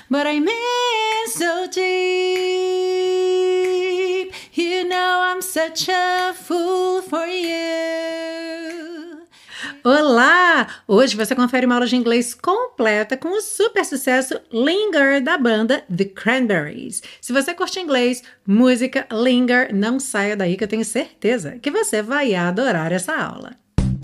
but I'm in so deep. You know I'm such a fool for you. Olá! Hoje você confere uma aula de inglês completa com o super sucesso Linger da banda The Cranberries. Se você curte inglês, música, Linger, não saia daí que eu tenho certeza que você vai adorar essa aula.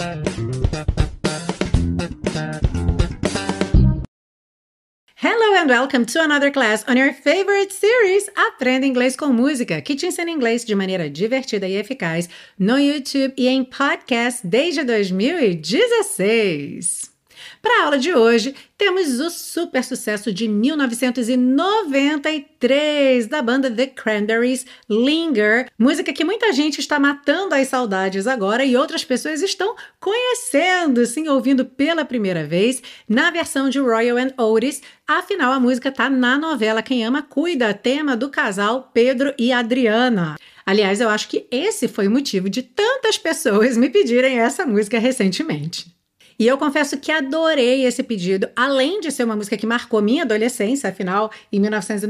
Hello and welcome to another class on your favorite series, Aprenda Inglês com Música, que te ensina inglês de maneira divertida e eficaz no YouTube e em podcast desde 2016. Para a aula de hoje, temos o super sucesso de 1993 da banda The Cranberries, Linger, música que muita gente está matando as saudades agora e outras pessoas estão conhecendo, sim, ouvindo pela primeira vez na versão de Royal and Otis. Afinal, a música está na novela Quem Ama Cuida, tema do casal Pedro e Adriana. Aliás, eu acho que esse foi o motivo de tantas pessoas me pedirem essa música recentemente. E eu confesso que adorei esse pedido, além de ser uma música que marcou minha adolescência, afinal, em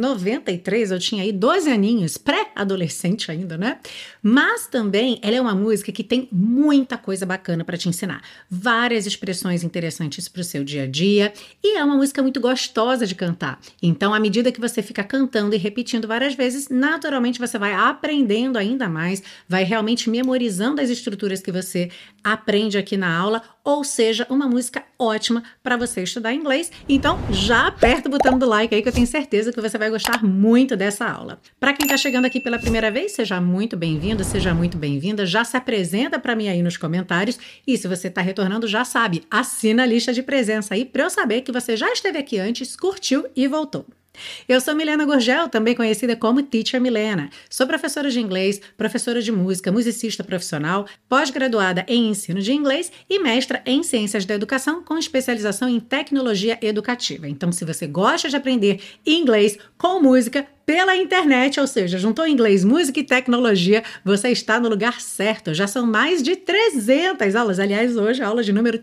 1993 eu tinha aí 12 aninhos, pré-adolescente ainda, né? Mas também ela é uma música que tem muita coisa bacana para te ensinar. Várias expressões interessantes para o seu dia a dia e é uma música muito gostosa de cantar. Então, à medida que você fica cantando e repetindo várias vezes, naturalmente você vai aprendendo ainda mais, vai realmente memorizando as estruturas que você aprende aqui na aula, ou seja, uma música ótima para você estudar inglês. Então, já aperta o botão do like aí que eu tenho certeza que você vai gostar muito dessa aula. Para quem está chegando aqui pela primeira vez, seja muito bem-vindo, seja muito bem-vinda. Já se apresenta para mim aí nos comentários e se você está retornando, já sabe, assina a lista de presença aí para eu saber que você já esteve aqui antes, curtiu e voltou. Eu sou Milena Gurgel, também conhecida como Teacher Milena. Sou professora de inglês, professora de música, musicista profissional, pós-graduada em ensino de inglês e mestra em ciências da educação com especialização em tecnologia educativa. Então, se você gosta de aprender inglês com música pela internet, ou seja, juntou inglês, música e tecnologia, você está no lugar certo. Já são mais de 300 aulas. Aliás, hoje é a aula de número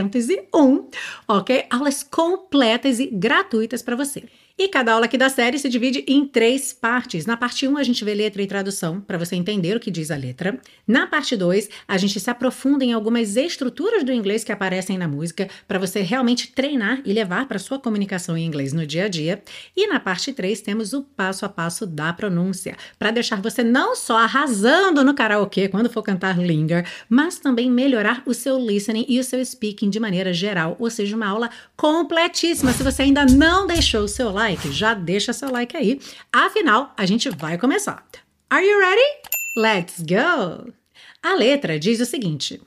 301, ok? Aulas completas e gratuitas para você. E cada aula aqui da série se divide em 3 partes. Na parte 1, a gente vê letra e tradução, para você entender o que diz a letra. Na parte 2, a gente se aprofunda em algumas estruturas do inglês que aparecem na música, para você realmente treinar e levar para sua comunicação em inglês no dia a dia. E na parte 3, temos o passo a passo da pronúncia, para deixar você não só arrasando no karaokê quando for cantar Linger, mas também melhorar o seu listening e o seu speaking de maneira geral, ou seja, uma aula completíssima. Se você ainda não deixou o seu like, já deixa seu like aí. Afinal, a gente vai começar. Are you ready? Let's go! A letra diz o seguinte: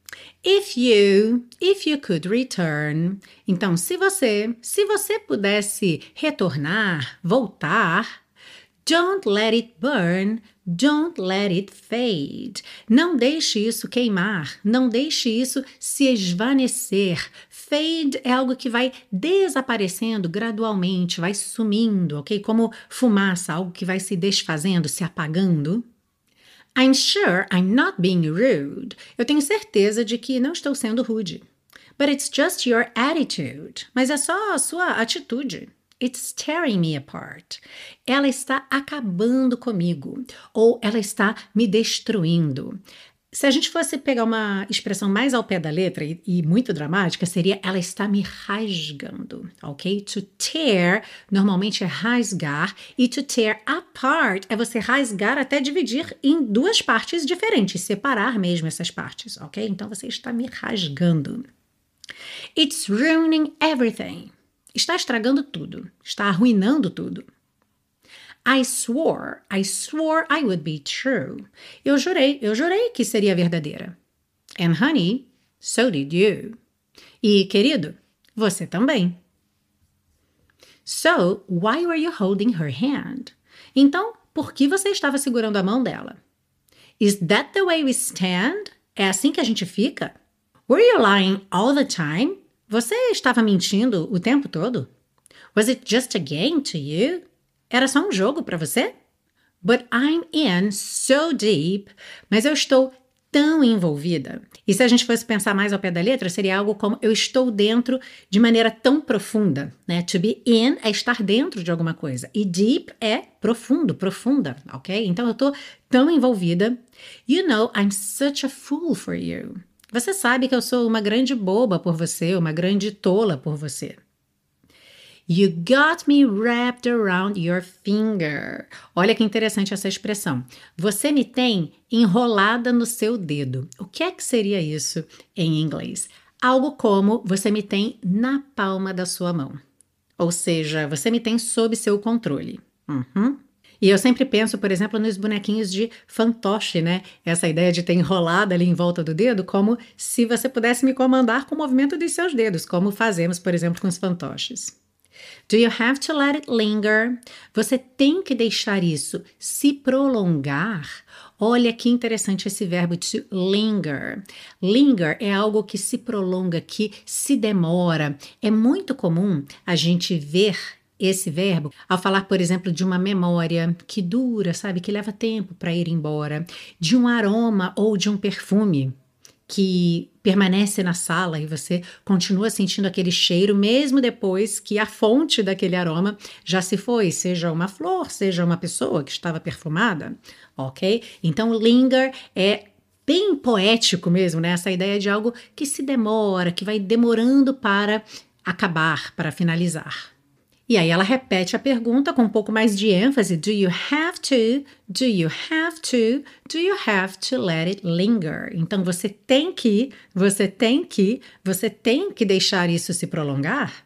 If you could return. Então, se você pudesse retornar, voltar, don't let it burn, don't let it fade. Não deixe isso queimar, não deixe isso se esvanecer. Fade é algo que vai desaparecendo gradualmente, vai sumindo, ok? Como fumaça, algo que vai se desfazendo, se apagando. I'm sure I'm not being rude. Eu tenho certeza de que não estou sendo rude. But it's just your attitude. Mas é só a sua atitude. It's tearing me apart. Ela está acabando comigo. Ou ela está me destruindo. Se a gente fosse pegar uma expressão mais ao pé da letra e muito dramática, seria ela está me rasgando, ok? To tear, normalmente é rasgar, e to tear apart é você rasgar até dividir em 2 partes diferentes, separar mesmo essas partes, ok? Então você está me rasgando. It's ruining everything. Está estragando tudo, está arruinando tudo. I swore I would be true. Eu jurei que seria verdadeira. And honey, so did you. E, querido, você também. So, why were you holding her hand? Então, por que você estava segurando a mão dela? Is that the way we stand? É assim que a gente fica? Were you lying all the time? Você estava mentindo o tempo todo? Was it just a game to you? Era só um jogo para você? But I'm in so deep. Mas eu estou tão envolvida. E se a gente fosse pensar mais ao pé da letra, seria algo como eu estou dentro de maneira tão profunda, né? To be in é estar dentro de alguma coisa. E deep é profundo, profunda, ok? Então eu tô tão envolvida. You know, I'm such a fool for you. Você sabe que eu sou uma grande boba por você, uma grande tola por você. You got me wrapped around your finger. Olha que interessante essa expressão. Você me tem enrolada no seu dedo. O que é que seria isso em inglês? Algo como você me tem na palma da sua mão. Ou seja, você me tem sob seu controle. E eu sempre penso, por exemplo, nos bonequinhos de fantoche, né? Essa ideia de ter enrolado ali em volta do dedo, como se você pudesse me comandar com o movimento dos seus dedos, como fazemos, por exemplo, com os fantoches. Do you have to let it linger? Você tem que deixar isso se prolongar. Olha que interessante esse verbo to linger. Linger é algo que se prolonga, que se demora. É muito comum a gente ver esse verbo ao falar, por exemplo, de uma memória que dura, sabe, que leva tempo para ir embora, de um aroma ou de um perfume que permanece na sala e você continua sentindo aquele cheiro mesmo depois que a fonte daquele aroma já se foi, seja uma flor, seja uma pessoa que estava perfumada, ok? Então, linger é bem poético mesmo, né? Essa ideia de algo que se demora, que vai demorando para acabar, para finalizar. E aí ela repete a pergunta com um pouco mais de ênfase. Do you have to? Do you have to? Do you have to let it linger? Então você tem que deixar isso se prolongar?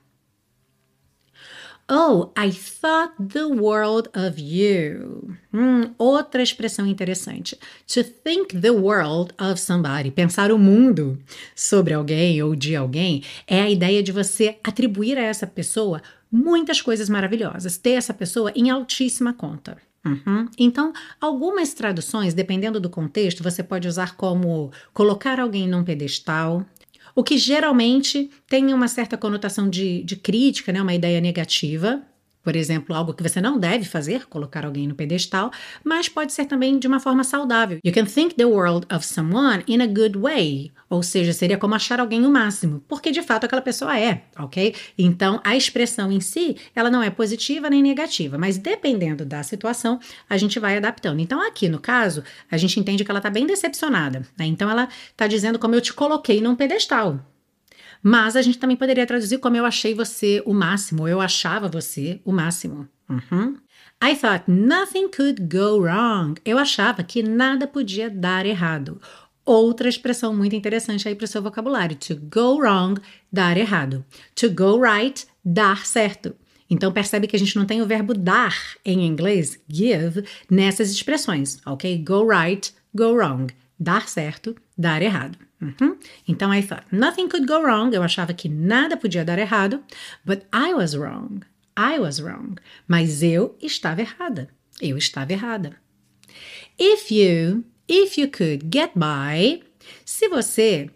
Oh, I thought the world of you. Outra expressão interessante. To think the world of somebody. Pensar o mundo sobre alguém ou de alguém é a ideia de você atribuir a essa pessoa muitas coisas maravilhosas. Ter essa pessoa em altíssima conta. Então, algumas traduções, dependendo do contexto, você pode usar como colocar alguém num pedestal, o que geralmente tem uma certa conotação de crítica, né? Uma ideia negativa. Por exemplo, algo que você não deve fazer, colocar alguém no pedestal, mas pode ser também de uma forma saudável. You can think the world of someone in a good way. Ou seja, seria como achar alguém o máximo, porque de fato aquela pessoa é, ok? Então, a expressão em si, ela não é positiva nem negativa, mas dependendo da situação, a gente vai adaptando. Então, aqui no caso, a gente entende que ela está bem decepcionada, né? Então, ela está dizendo como eu te coloquei num pedestal. Mas a gente também poderia traduzir como eu achei você o máximo, eu achava você o máximo. I thought nothing could go wrong. Eu achava que nada podia dar errado. Outra expressão muito interessante aí para o seu vocabulário. To go wrong, dar errado. To go right, dar certo. Então percebe que a gente não tem o verbo dar em inglês, give, nessas expressões, ok? Go right, go wrong. Dar certo, dar errado. Então, I thought nothing could go wrong. Eu achava que nada podia dar errado. But I was wrong. I was wrong. Mas eu estava errada. Eu estava errada. If you could get by, se você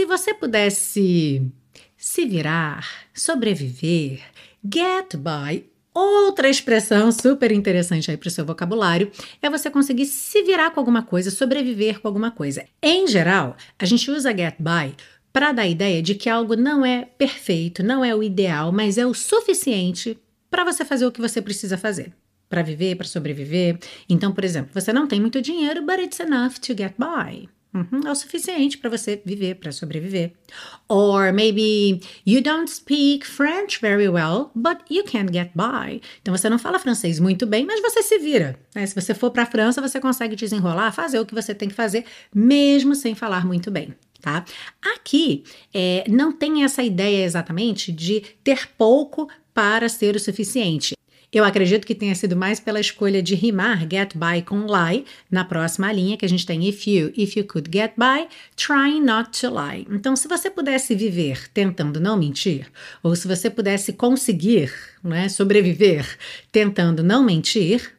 pudesse se virar, sobreviver, get by. Outra expressão super interessante aí para o seu vocabulário é você conseguir se virar com alguma coisa, sobreviver com alguma coisa. Em geral, a gente usa get by para dar a ideia de que algo não é perfeito, não é o ideal, mas é o suficiente para você fazer o que você precisa fazer. Para viver, para sobreviver. Então, por exemplo, você não tem muito dinheiro, but it's enough to get by. É o suficiente para você viver, para sobreviver. Or maybe you don't speak French very well, but you can get by. Então você não fala francês muito bem, mas você se vira, né? Se você for para a França, você consegue desenrolar, fazer o que você tem que fazer, mesmo sem falar muito bem. Tá? Aqui não tem essa ideia exatamente de ter pouco para ser o suficiente. Eu acredito que tenha sido mais pela escolha de rimar get by com lie na próxima linha, que a gente tem if you could get by, trying not to lie. Então, se você pudesse viver tentando não mentir, ou se você pudesse conseguir, né, sobreviver tentando não mentir,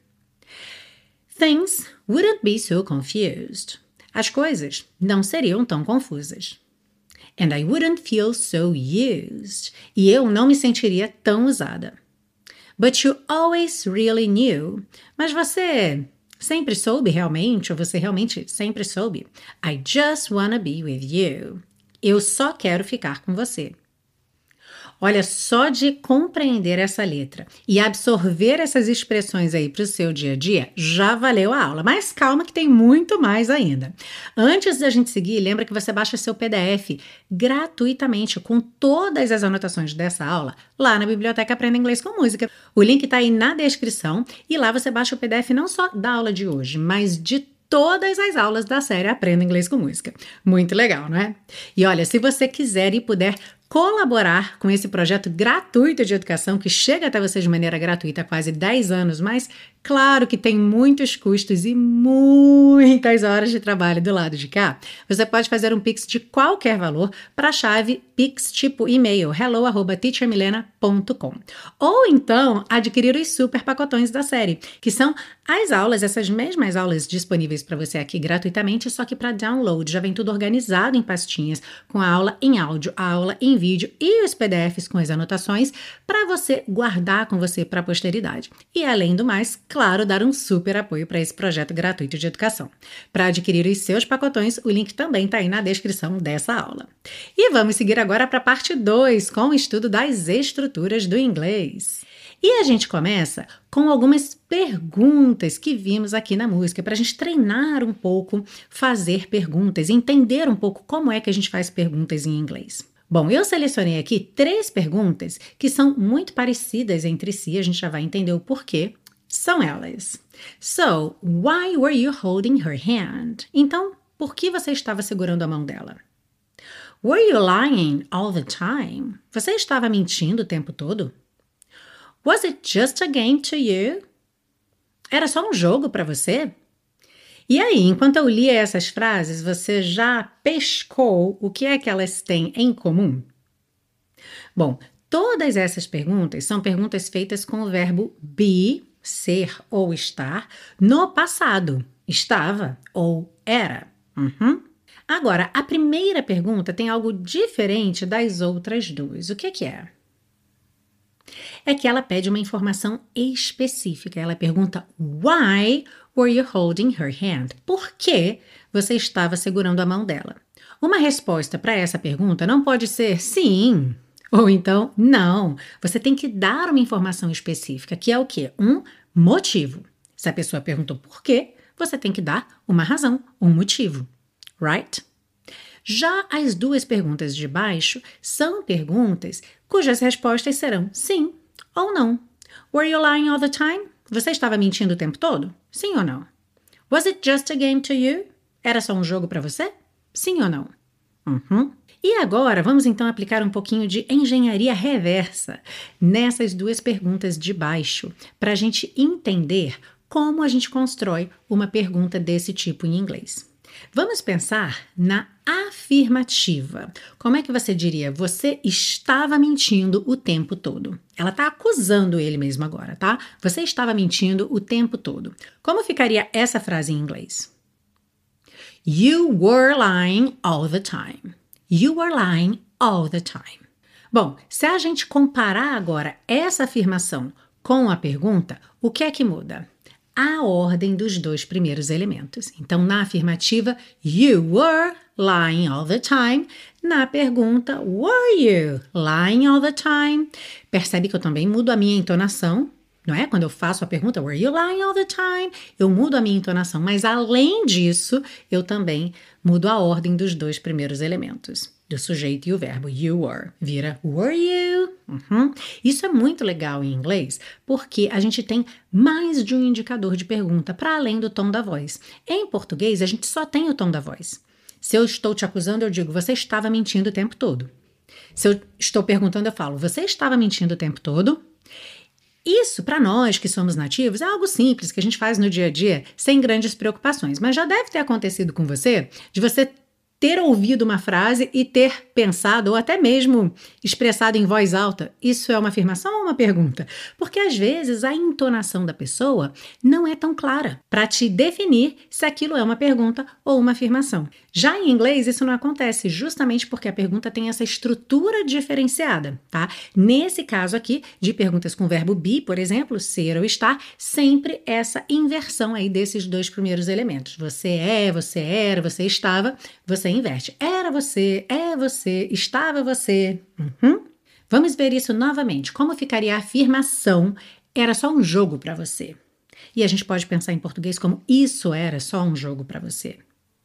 things wouldn't be so confused. As coisas não seriam tão confusas. And I wouldn't feel so used. E eu não me sentiria tão usada. But you always really knew. Mas você Sempre soube realmente, ou você realmente sempre soube? I just wanna be with you. Eu só quero ficar com você. Olha, só de compreender essa letra e absorver essas expressões aí para o seu dia a dia, já valeu a aula. Mas calma que tem muito mais ainda. Antes da gente seguir, lembra que você baixa seu PDF gratuitamente com todas as anotações dessa aula lá na Biblioteca Aprenda Inglês com Música. O link está aí na descrição e lá você baixa o PDF não só da aula de hoje, mas de todas as aulas da série Aprenda Inglês com Música. Muito legal, não é? E olha, se você quiser e puder colaborar com esse projeto gratuito de educação que chega até você de maneira gratuita há quase 10 anos, mas claro que tem muitos custos e muitas horas de trabalho do lado de cá, você pode fazer um Pix de qualquer valor para a chave Pix tipo e-mail hello@teachermilena.com ou então adquirir os super pacotões da série, que são as aulas, essas mesmas aulas disponíveis para você aqui gratuitamente, só que para download. Já vem tudo organizado em pastinhas, com a aula em áudio, a aula em vídeo e os PDFs com as anotações para você guardar com você para a posteridade. E além do mais, claro, dar um super apoio para esse projeto gratuito de educação. Para adquirir os seus pacotões, o link também está aí na descrição dessa aula. E vamos seguir agora para a parte 2, com o estudo das estruturas do inglês. E a gente começa com algumas perguntas que vimos aqui na música, para a gente treinar um pouco, fazer perguntas, entender um pouco como é que a gente faz perguntas em inglês. Bom, eu selecionei aqui 3 perguntas que são muito parecidas entre si, a gente já vai entender o porquê. São elas. So, why were you holding her hand? Então, por que você estava segurando a mão dela? Were you lying all the time? Você estava mentindo o tempo todo? Was it just a game to you? Era só um jogo para você? E aí, enquanto eu lia essas frases, você já pescou o que é que elas têm em comum? Bom, todas essas perguntas são perguntas feitas com o verbo be, ser ou estar, no passado. Estava ou era. Agora, a primeira pergunta tem algo diferente das outras duas. O que é? É que ela pede uma informação específica. Ela pergunta, why were you holding her hand? Por que você estava segurando a mão dela? Uma resposta para essa pergunta não pode ser sim ou então não. Você tem que dar uma informação específica, que é o quê? Um motivo. Se a pessoa perguntou por quê, você tem que dar uma razão, um motivo. Right? Já as duas perguntas de baixo são perguntas cujas respostas serão sim ou não. Were you lying all the time? Você estava mentindo o tempo todo? Sim ou não? Was it just a game to you? Era só um jogo para você? Sim ou não? E agora vamos então aplicar um pouquinho de engenharia reversa nessas duas perguntas de baixo para a gente entender como a gente constrói uma pergunta desse tipo em inglês. Vamos pensar na afirmativa. Como é que você diria? Você estava mentindo o tempo todo. Ela está acusando ele mesmo agora, tá? Você estava mentindo o tempo todo. Como ficaria essa frase em inglês? You were lying all the time. You were lying all the time. Bom, se a gente comparar agora essa afirmação com a pergunta, o que é que muda? A ordem dos dois primeiros elementos. Então, na afirmativa, you were lying all the time. Na pergunta, were you lying all the time? Percebe que eu também mudo a minha entonação, não é? Quando eu faço a pergunta, were you lying all the time? Eu mudo a minha entonação, mas além disso, eu também mudo a ordem dos dois primeiros elementos, do sujeito e o verbo. You were, vira were you? Isso é muito legal em inglês, porque a gente tem mais de um indicador de pergunta para além do tom da voz. Em português, a gente só tem o tom da voz. Se eu estou te acusando, eu digo, você estava mentindo o tempo todo. Se eu estou perguntando, eu falo, você estava mentindo o tempo todo? Isso, para nós que somos nativos, é algo simples que a gente faz no dia a dia sem grandes preocupações. Mas já deve ter acontecido com você, de você ter ouvido uma frase e ter pensado ou até mesmo expressado em voz alta, isso é uma afirmação ou uma pergunta? Porque às vezes a entonação da pessoa não é tão clara para te definir se aquilo é uma pergunta ou uma afirmação. Já em inglês isso não acontece, justamente porque a pergunta tem essa estrutura diferenciada, tá? Nesse caso aqui, de perguntas com o verbo be, por exemplo, ser ou estar, sempre essa inversão aí desses dois primeiros elementos. Você é, você era, você estava, você inverte. Era você, é você, estava você. Vamos ver isso novamente. Como ficaria a afirmação era só um jogo para você? E a gente pode pensar em português como isso era só um jogo para você.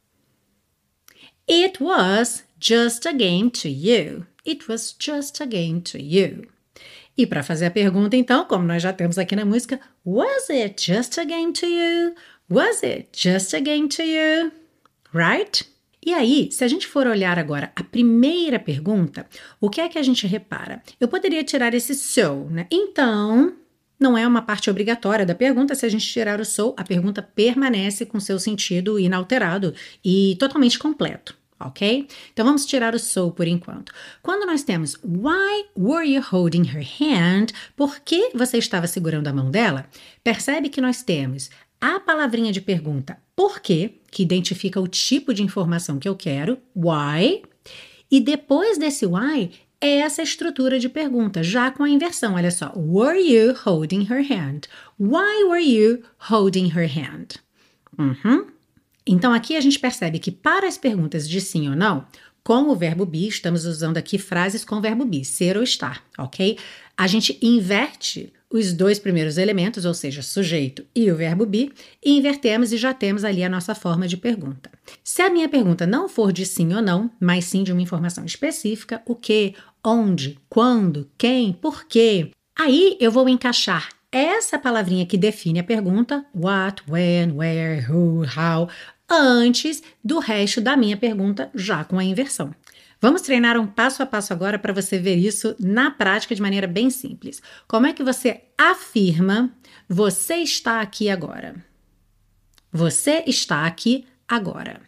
It was just a game to you. It was just a game to you. E para fazer a pergunta, então, como nós já temos aqui na música, was it just a game to you? Was it just a game to you? Right? E aí, se a gente for olhar agora a primeira pergunta, o que é que a gente repara? Eu poderia tirar esse so, né? Então, não é uma parte obrigatória da pergunta. Se a gente tirar o so, a pergunta permanece com seu sentido inalterado e totalmente completo, ok? Então, vamos tirar o so por enquanto. Quando nós temos why were you holding her hand? Por que você estava segurando a mão dela? Percebe que nós temos a palavrinha de pergunta por quê, que identifica o tipo de informação que eu quero, why, e depois desse why, é essa estrutura de pergunta, já com a inversão. Olha só, were you holding her hand? Why were you holding her hand? Então, aqui a gente percebe que para as perguntas de sim ou não, com o verbo be, estamos usando aqui frases com o verbo be, ser ou estar, ok? A gente inverte os dois primeiros elementos, ou seja, sujeito e o verbo be, e invertemos e já temos ali a nossa forma de pergunta. Se a minha pergunta não for de sim ou não, mas sim de uma informação específica, o que, onde, quando, quem, por quê, aí eu vou encaixar essa palavrinha que define a pergunta, what, when, where, who, how, antes do resto da minha pergunta, já com a inversão. Vamos treinar um passo a passo agora para você ver isso na prática de maneira bem simples. Como é que você afirma você está aqui agora? Você está aqui agora.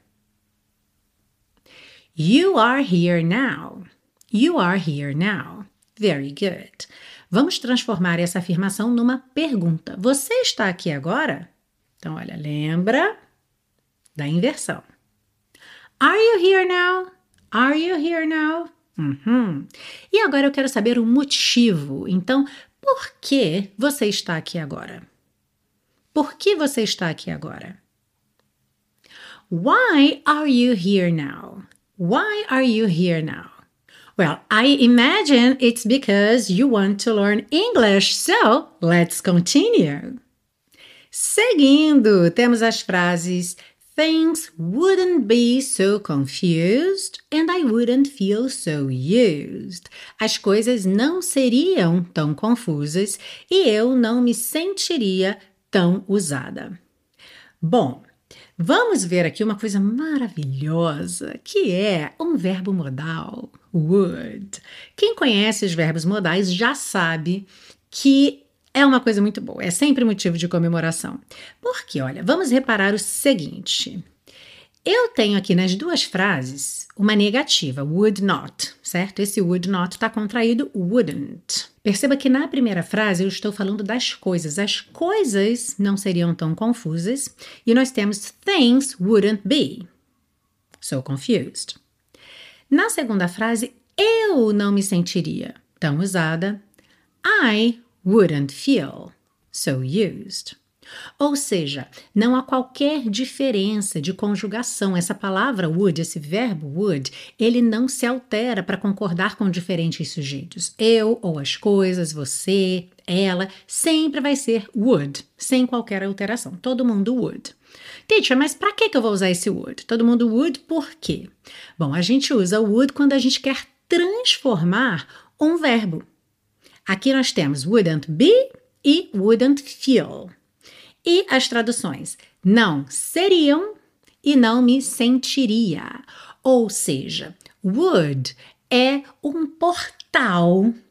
You are here now. You are here now. Very good. Vamos transformar essa afirmação numa pergunta. Você está aqui agora? Então, olha, lembra da inversão. Are you here now? Are you here now? E agora eu quero saber o motivo. Então, por que você está aqui agora? Por que você está aqui agora? Why are you here now? Why are you here now? Well, I imagine it's because you want to learn English, so let's continue. Seguindo, temos as frases things wouldn't be so confused and I wouldn't feel so used. As coisas não seriam tão confusas e eu não me sentiria tão usada. Bom, vamos ver aqui uma coisa maravilhosa, que é um verbo modal, would. Quem conhece os verbos modais já sabe que é uma coisa muito boa, é sempre motivo de comemoração. Porque, olha, vamos reparar o seguinte. Eu tenho aqui nas duas frases uma negativa, would not, certo? Esse would not está contraído wouldn't. Perceba que na primeira frase eu estou falando das coisas. As coisas não seriam tão confusas. E nós temos things wouldn't be so confused. Na segunda frase, eu não me sentiria tão usada. I wouldn't feel so used. Ou seja, não há qualquer diferença de conjugação. Essa palavra would, esse verbo would, ele não se altera para concordar com diferentes sujeitos. Eu ou as coisas, você, ela, sempre vai ser would, sem qualquer alteração. Todo mundo would. Teacher, mas para que eu vou usar esse would? Todo mundo would por quê? Bom, a gente usa would quando a gente quer transformar um verbo. Aqui nós temos wouldn't be e wouldn't feel. E as traduções não seriam e não me sentiria. Ou seja, would é um portal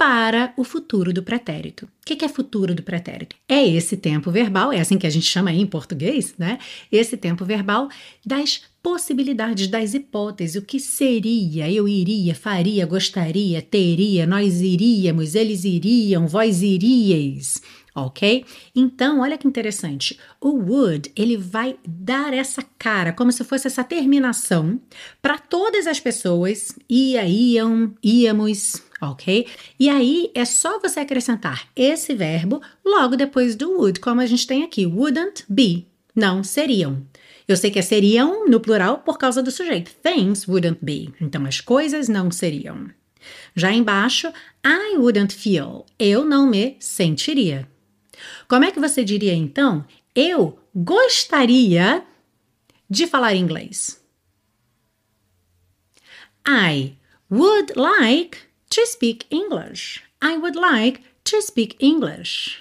para o futuro do pretérito. O que é futuro do pretérito? É esse tempo verbal, é assim que a gente chama aí em português, né? Esse tempo verbal das possibilidades, das hipóteses, o que seria, eu iria, faria, gostaria, teria, nós iríamos, eles iriam, vós iríeis, ok? Então, olha que interessante, o would, ele vai dar essa cara, como se fosse essa terminação para todas as pessoas, iam, íamos, ok? E aí é só você acrescentar esse verbo logo depois do would, como a gente tem aqui, wouldn't be, não seriam. Eu sei que é seriam no plural por causa do sujeito. Things wouldn't be. Então, as coisas não seriam. Já embaixo, I wouldn't feel. Eu não me sentiria. Como é que você diria, então? Eu gostaria de falar inglês. I would like to speak English. I would like to speak English.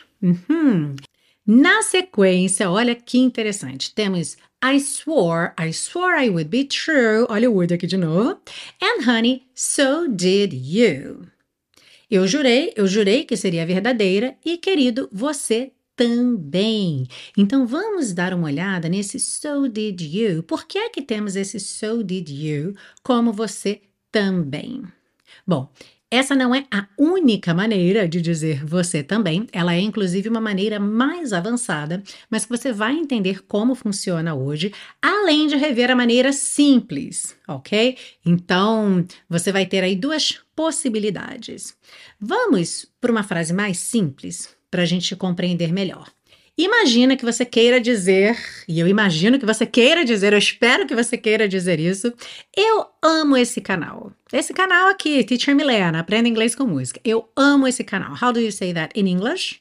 Na sequência, olha que interessante. Temos I swore I would be true. Olha o would aqui de novo. And honey, so did you. Eu jurei que seria verdadeira e querido, você também. Então vamos dar uma olhada nesse so did you. Por que é que temos esse so did you como você também? Bom, essa não é a única maneira de dizer você também, ela é inclusive uma maneira mais avançada, mas que você vai entender como funciona hoje, além de rever a maneira simples, ok? Então, você vai ter aí duas possibilidades. Vamos para uma frase mais simples, para a gente compreender melhor. Imagina que você queira dizer, e eu imagino que você queira dizer, eu espero que você queira dizer isso, eu amo esse canal. Esse canal aqui, Teacher Milena, Aprenda Inglês com Música. Eu amo esse canal. How do you say that in English?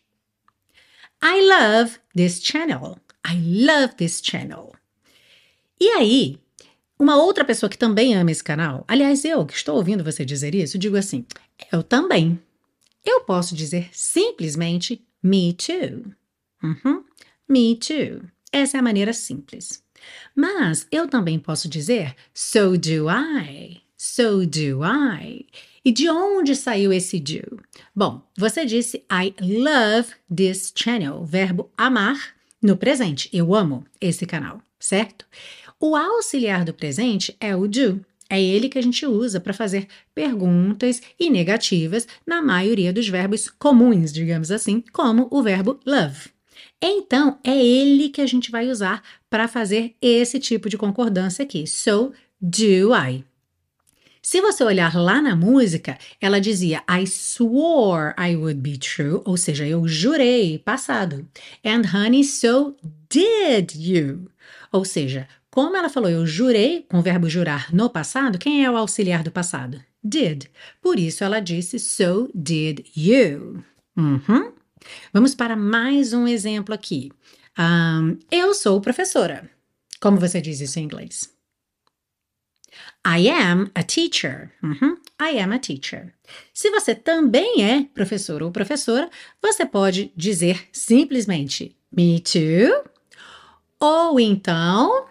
I love this channel. I love this channel. E aí, uma outra pessoa que também ama esse canal, aliás, eu que estou ouvindo você dizer isso, digo assim, eu também. Eu posso dizer simplesmente me too. Me too. Essa é a maneira simples. Mas eu também posso dizer so do I. So do I. E de onde saiu esse do? Bom, você disse I love this channel, verbo amar no presente. Eu amo esse canal, certo? O auxiliar do presente é o do. É ele que a gente usa para fazer perguntas e negativas na maioria dos verbos comuns, digamos assim, como o verbo love. Então, é ele que a gente vai usar para fazer esse tipo de concordância aqui. So do I. Se você olhar lá na música, ela dizia I swore I would be true, ou seja, eu jurei, passado. And honey, so did you. Ou seja, como ela falou eu jurei, com o verbo jurar no passado, quem é o auxiliar do passado? Did. Por isso ela disse so did you. Vamos para mais um exemplo aqui. Eu sou professora. Como você diz isso em inglês? I am a teacher. I am a teacher. Se você também é professor ou professora, você pode dizer simplesmente me too. Ou então,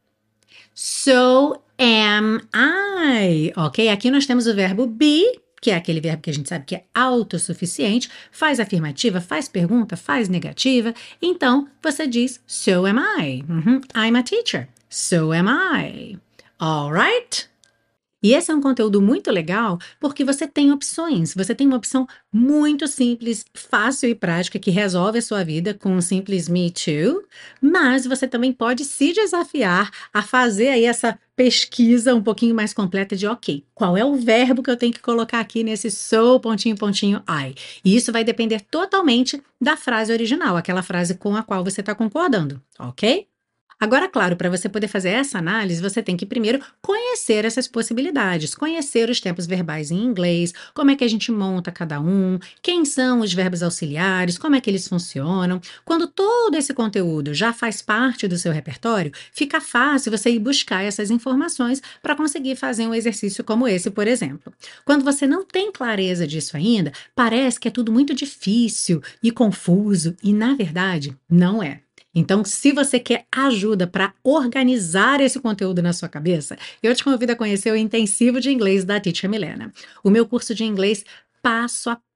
so am I. Ok? Aqui nós temos o verbo be, que é aquele verbo que a gente sabe que é autossuficiente, faz afirmativa, faz pergunta, faz negativa. Então, você diz, so am I. I'm a teacher. So am I. Alright? E esse é um conteúdo muito legal porque você tem opções. Você tem uma opção muito simples, fácil e prática que resolve a sua vida com um simples me too, mas você também pode se desafiar a fazer aí essa pesquisa um pouquinho mais completa de ok, qual é o verbo que eu tenho que colocar aqui nesse so, pontinho, pontinho, I. E isso vai depender totalmente da frase original, aquela frase com a qual você está concordando, ok? Agora, claro, para você poder fazer essa análise, você tem que primeiro conhecer essas possibilidades, conhecer os tempos verbais em inglês, como é que a gente monta cada um, quem são os verbos auxiliares, como é que eles funcionam. Quando todo esse conteúdo já faz parte do seu repertório, fica fácil você ir buscar essas informações para conseguir fazer um exercício como esse, por exemplo. Quando você não tem clareza disso ainda, parece que é tudo muito difícil e confuso, e na verdade, não é. Então, se você quer ajuda para organizar esse conteúdo na sua cabeça, eu te convido a conhecer o Intensivo de Inglês da Teacher Milena. O meu curso de inglês passo a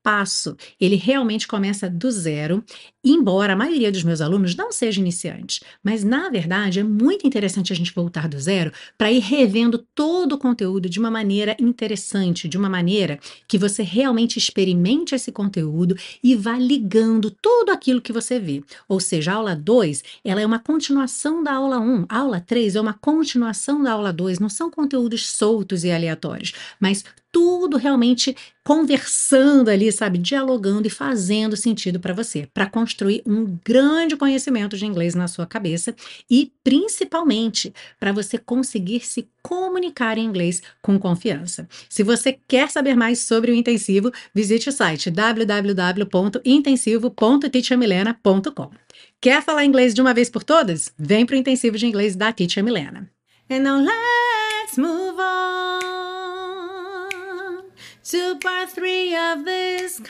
passo, ele realmente começa do zero, embora a maioria dos meus alunos não seja iniciante, mas na verdade é muito interessante a gente voltar do zero para ir revendo todo o conteúdo de uma maneira interessante, de uma maneira que você realmente experimente esse conteúdo e vá ligando tudo aquilo que você vê. Ou seja, a aula 2, ela é uma continuação da aula 1, a aula 3 é uma continuação da aula 2, não são conteúdos soltos e aleatórios, mas tudo realmente conversando ali, sabe, dialogando e fazendo sentido para você, para construir um grande conhecimento de inglês na sua cabeça e principalmente para você conseguir se comunicar em inglês com confiança. Se você quer saber mais sobre o intensivo, visite o site www.intensivo.teachermilena.com. Quer falar inglês de uma vez por todas? Vem para o intensivo de inglês da Teacher Milena. And now let's move on to part 3 of this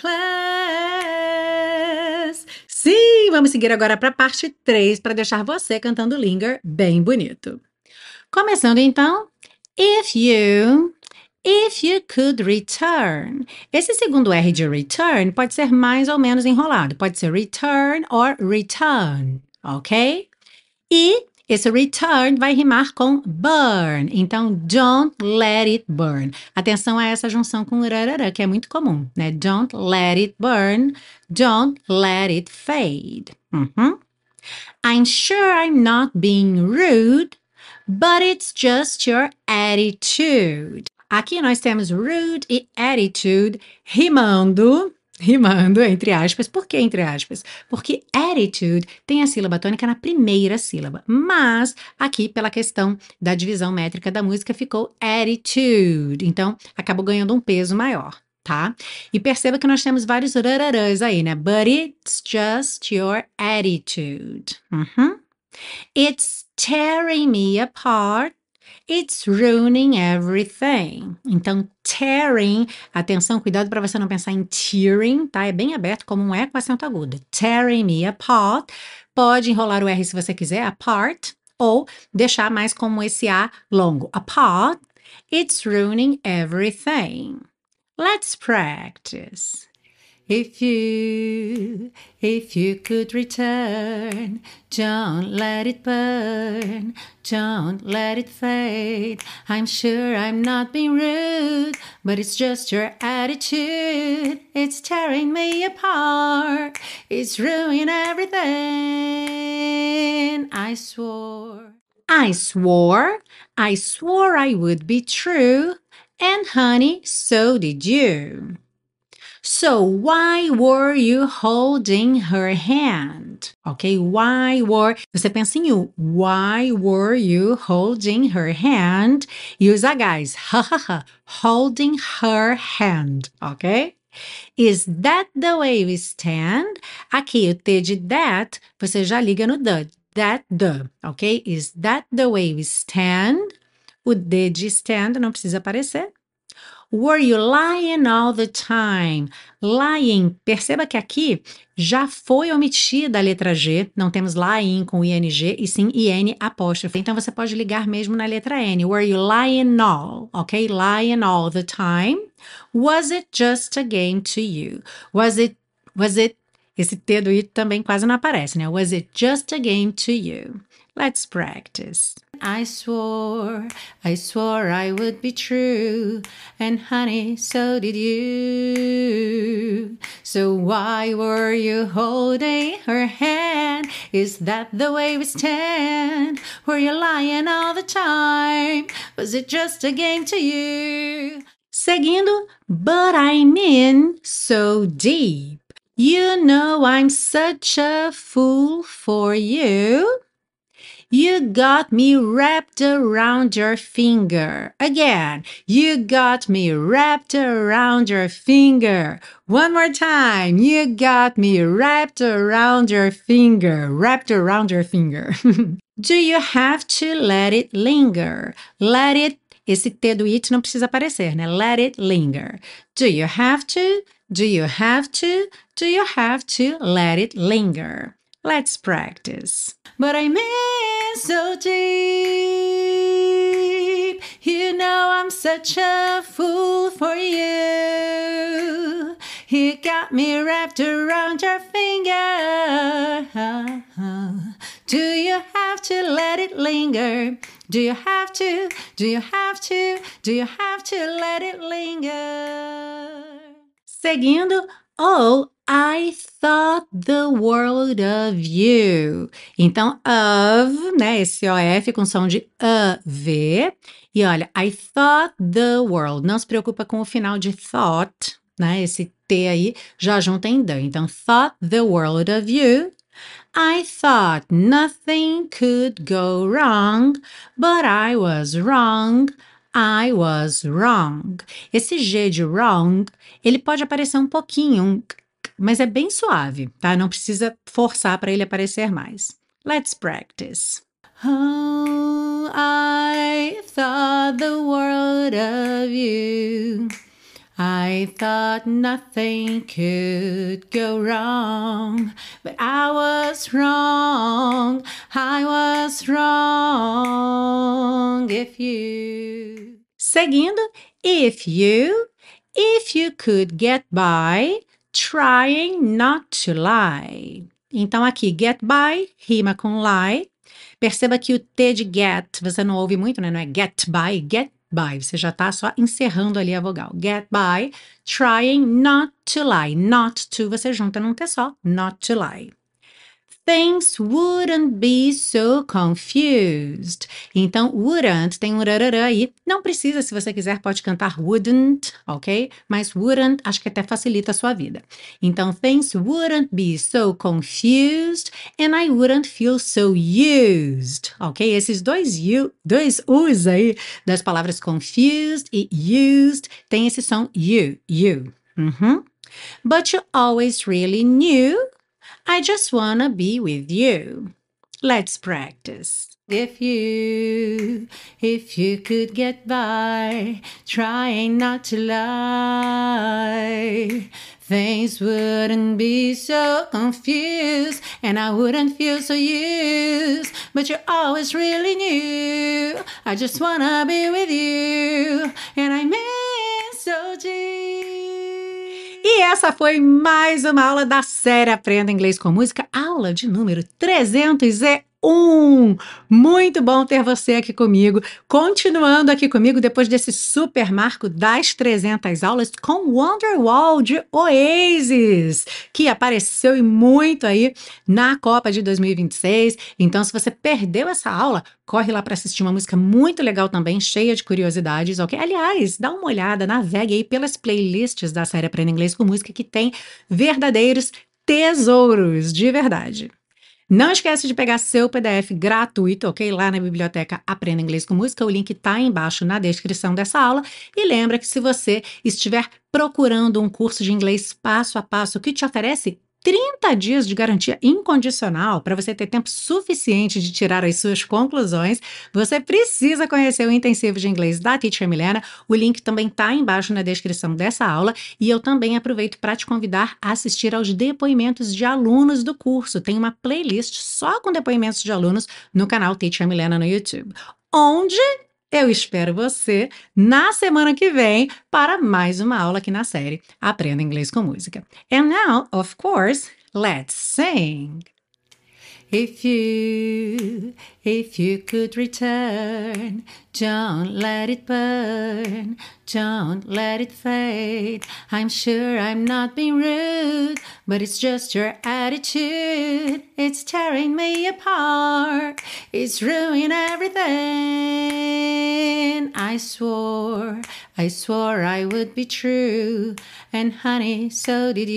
class. Sim, vamos seguir agora para a parte 3 para deixar você cantando Linger bem bonito. Começando então, if you could return. Esse segundo R de return pode ser mais ou menos enrolado, pode ser return or return, ok? E esse return vai rimar com burn, então don't let it burn. Atenção a essa junção com rarara, que é muito comum, né? Don't let it burn, don't let it fade. I'm sure I'm not being rude, but it's just your attitude. Aqui nós temos rude e attitude rimando entre aspas. Por que entre aspas? Porque attitude tem a sílaba tônica na primeira sílaba, mas aqui pela questão da divisão métrica da música ficou attitude, então acabou ganhando um peso maior, tá? E perceba que nós temos vários rararãs aí, né? But it's just your attitude. It's tearing me apart. It's ruining everything. Então, tearing, atenção, cuidado para você não pensar em tearing, tá? É bem aberto como um E com acento agudo. Tearing me apart. Pode enrolar o R se você quiser, apart, ou deixar mais como esse A longo. Apart. It's ruining everything. Let's practice. If you could return, don't let it burn, don't let it fade. I'm sure I'm not being rude, but it's just your attitude. It's tearing me apart, it's ruining everything. I swore I would be true, and honey, so did you. So why were you holding her hand? Ok? Você pensa em U. Why were you holding her hand? E os H's. Holding her hand. Ok? Is that the way we stand? Aqui o T de that, você já liga no the. That, the. Ok? Is that the way we stand? O D de stand não precisa aparecer. Were you lying all the time? Lying, perceba que aqui já foi omitida a letra G, não temos lying com ing e sim in apóstrofe. Então você pode ligar mesmo na letra N. Were you lying all? Ok? Lying all the time? Was it just a game to you? Was it, esse T do it também quase não aparece, né? Was it just a game to you? Let's practice. I swore I would be true, and honey, so did you. So why were you holding her hand? Is that the way we stand? Were you lying all the time? Was it just a game to you? Seguindo, but I'm in so deep. You know I'm such a fool for you. You got me wrapped around your finger. Again, you got me wrapped around your finger. One more time. You got me wrapped around your finger. Wrapped around your finger. Do you have to let it linger? Let it, esse T do it não precisa aparecer, né? Let it linger. Do you have to? Do you have to? Do you have to let it linger? Let's practice. But I'm in so deep. You know I'm such a fool for you. You got me wrapped around your finger. Do you have to let it linger? Do you have to? Do you have to? Do you have to let it linger? Seguindo, oh, I thought the world of you. Então, of, né, esse OF com som de V. E olha, I thought the world. Não se preocupa com o final de thought, né, esse T aí já junta em the. Então, thought the world of you. I thought nothing could go wrong, but I was wrong. I was wrong. Esse G de wrong, ele pode aparecer um pouquinho, mas é bem suave, tá? Não precisa forçar para ele aparecer mais. Let's practice. Oh, I thought the world of you. I thought nothing could go wrong, but I was wrong. I was wrong. If you. Seguindo, if you could get by trying not to lie. Então aqui, get by, rima com lie. Perceba que o T de get, você não ouve muito, né? Não é get by, get by. Você já está só encerrando ali a vogal. Get by, trying not to lie. Not to, você junta num T só. Not to lie. Things wouldn't be so confused. Então, wouldn't tem um rarará aí. Não precisa, se você quiser, pode cantar wouldn't, ok? Mas wouldn't, acho que até facilita a sua vida. Então, things wouldn't be so confused and I wouldn't feel so used, ok? Esses dois U's aí das palavras confused e used tem esse som you. But you always really knew I just wanna be with you. Let's practice. If you could get by trying not to lie, things wouldn't be so confused and I wouldn't feel so used. But you always really knew I just wanna be with you and I mean so deep. E essa foi mais uma aula da série Aprenda Inglês com Música, aula de número 301. Muito bom ter você aqui comigo, continuando aqui comigo depois desse super marco das 300 aulas com Wonderwall de Oasis, que apareceu e muito aí na Copa de 2026. Então, se você perdeu essa aula, corre lá para assistir uma música muito legal também, cheia de curiosidades, ok? Aliás, dá uma olhada, navegue aí pelas playlists da série Aprenda Inglês com Música, que tem verdadeiros tesouros, de verdade. Não esquece de pegar seu PDF gratuito, ok? Lá na biblioteca Aprenda Inglês com Música, o link está embaixo na descrição dessa aula. E lembra que se você estiver procurando um curso de inglês passo a passo que te oferece 30 dias de garantia incondicional para você ter tempo suficiente de tirar as suas conclusões, você precisa conhecer o intensivo de inglês da Teacher Milena. O link também está embaixo na descrição dessa aula e eu também aproveito para te convidar a assistir aos depoimentos de alunos do curso. Tem uma playlist só com depoimentos de alunos no canal Teacher Milena no YouTube, onde eu espero você na semana que vem para mais uma aula aqui na série Aprenda Inglês com Música. And now, of course, let's sing! If you could return, don't let it burn, don't let it fade. I'm sure I'm not being rude, but it's just your attitude. It's tearing me apart, it's ruining everything. I swore I would be true, and honey, so did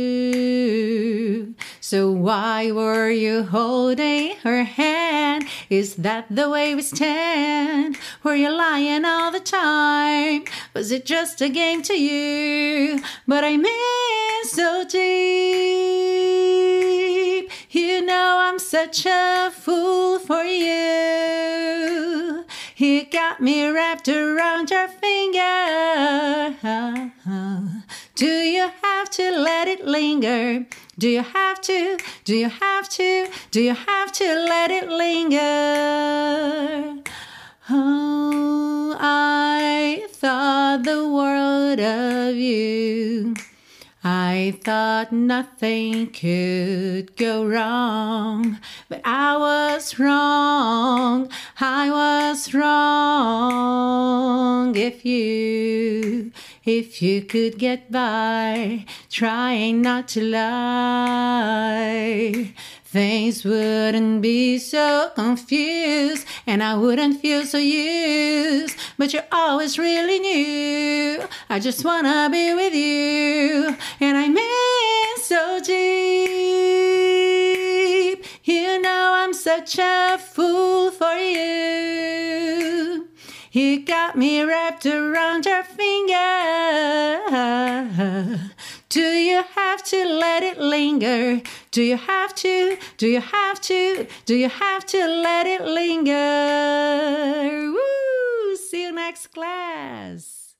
you. So why were you holding her hand? Is that the way we stand? Were you lying all the time? Was it just a game to you? But I mean so deep. You know I'm such a fool for you. You got me wrapped around your finger. Do you have to let it linger? Do you have to? Do you have to? Do you have to let it linger? Oh, I thought the world of you. I I thought nothing could go wrong, but I was wrong. I was wrong. If you could get by trying not to lie, things wouldn't be so confused, and I wouldn't feel so used. But you always really knew I just wanna be with you, and I mean so deep. You know I'm such a fool for you. You got me wrapped around your finger. Do you have to let it linger? Do you have to? Do you have to? Do you have to let it linger? Woo! See you next class.